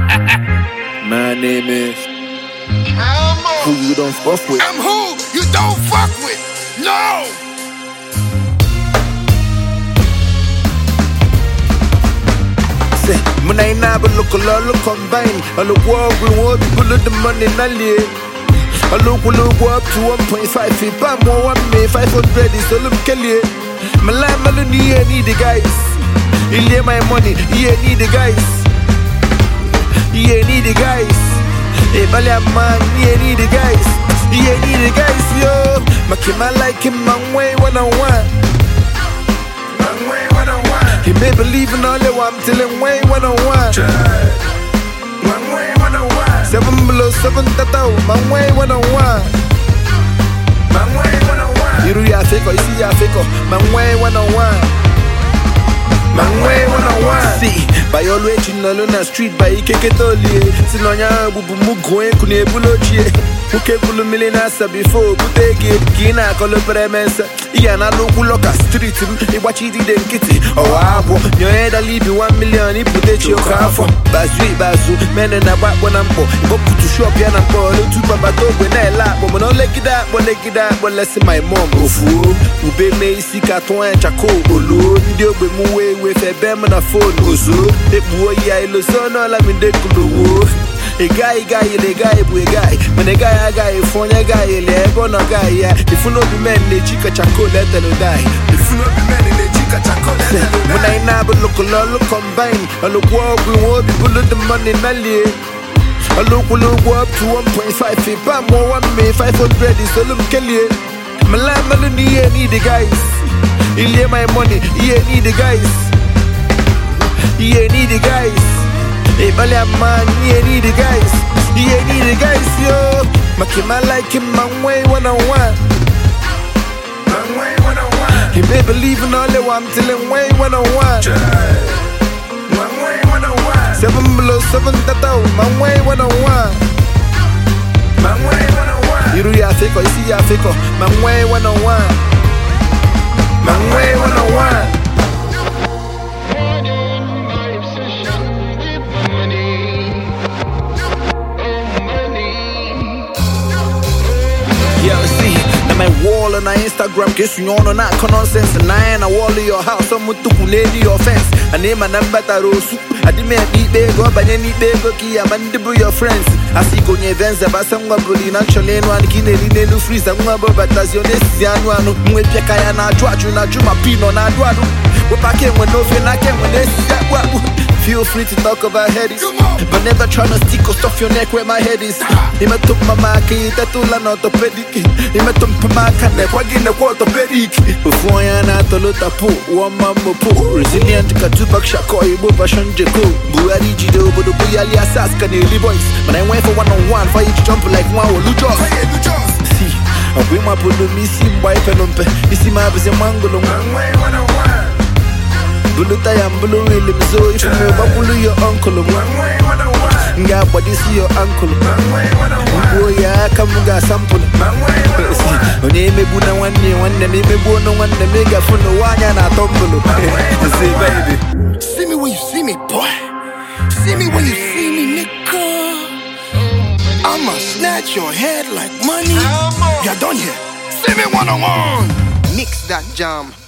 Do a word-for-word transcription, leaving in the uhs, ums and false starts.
My name is who you don't fuck with. I'm who you don't fuck with. No. Say, when I never look a lot, look combine. I look what we want, people of the money, Nally. I look, we look up to one point five feet, but more one me, five hundred is all of Kelly. My life, Melanie, I need the guys. He lay my money, he need the guys. He need the guys. Hey, Balia man, he need the guys. He need the guys, yo. My kid, I like him, my way one on one. My way one on one. He may believe in all the one till him way one on one. My way one on one. Seven below seven, tata, my way one on one. My way one on one. You do ya fake, you see ya fake, my way one on one. My way one on one. See, by your way, you know, on the street, by Ikeketoli. Sinonya, Bubu Mugwe, Kunebulochi. Who came to the millionaires before, but they get Gina, Colopremes. Iana Lokuloka street, he watch it in kitty. Oh, I want your head, I leave you one million, he put it your car for Bazu, Bazu, men and a back when I'm poor. Go to shop, and I'm poor, to Papa when I laugh, but don't let it out, but let it out, but let's see my mom. Oh, fool, who be me, see Caton and Chaco, Olu, deal with Mue with a bam and a phone, Ozu, the boy, I lose on all I'm in the Kulu. A guy, guy, a guy, boy, guy. When a guy, a guy, phone a guy, a lego, no guy, yeah. If you know the men, the chica chaco, let them die. If you know the men, the chica chaco, let them die. When I never look a lot, look combine. I look what we want, people of the money, Nally. I look, we look up to one point five feet, but more one me, five hundred is all of Kelly. My life, Melanie, I need the guys. He lay my money, he need the guys. He need the guys. Hey, Balia man, he need the guys. He need the guys, yo. My kid, I like him, my way one on one. My way one on one. He may believe in all the one till him way one on one. My way one on one. Seven below seven, tata, my way one on one. My way one on one. You do ya fake, you see ya fake, my way one on one. My way one on one. Yeah, see, now my wall on my Instagram, guess you know not nonsense. And I ain't a wall in your house, someone took lady your fence. I name my number Tarosu. I didn't need big go, but any big key, I'm mandible your friends. I see go near events about some bully, naturally, one kidney, no freeze, and one but as your next Yanuano, Mwepeka, and I draw you, not you, my pin on I draw. What I came when no fin, I came when they see. Feel free to talk about headies, but never try to stick or stuff your neck where my head is. Ima took my market, tatula not a pedic. Ima took my market, wagin the quarter pedic. Before I not a lot of poo, one mamma poo. Resilient Katupak Shakoi, Bobashan Jeko, Buari Jido, but the Buyali Saska, the boys. But I went for one on one, for each jump like one or Lujo. See, I bring my put the missing wife and umpe. This is my busy mango, one way, one on one. Buluta ya mbulu ili mzo if you babulu your uncle nga body see your uncle mbo ya kamuga sample onye mebu na wanne wanne me mebu no wanne mega funo wanya na tombolo say baby see me when you see me boy, see me when you see me nigga. I'ma snatch your head like money. You're done here. See me one on one. Mix that jam.